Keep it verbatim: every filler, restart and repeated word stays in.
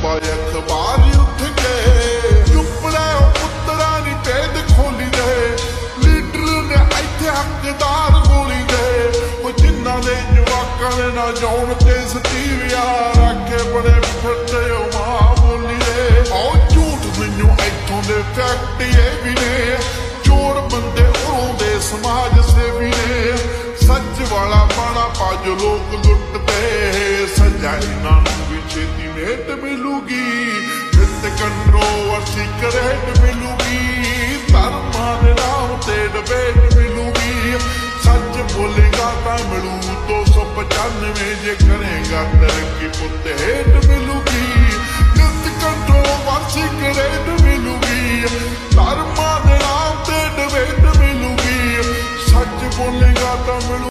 पाए अखबार उठ गए चुप रहो पुत्रा नी भेद खोली दे लीडर ने इत्थे हकदार गोली दे जिन्ना दे जवाकां दे ना जाउण ते सतीविया रखे बड़े फिरदे मां बोली दे आओ झूठ मैनू इत्थों दे फैक्ट ये भी ने चोर बंदे उड़ाउंदे समाज सेवी ने सच वाला पाना पाज लोग लुटते सजा इन्हां नूं भी छेती नेट मिलूगी जित कंट्रोवर्सी करेट मिलूगी धर्मां दे नाम ते डिबेट मिलूगी सच बोलेगा तां मिलू दो सौ पचानवे जे करेगा तरक्की पुत हेट मिलूगी जित कंट्रोवर्सी करेट मिलूगी धर्मां दे नाम ते डिबेट मिलूगी सच बोलेगा तां मिलू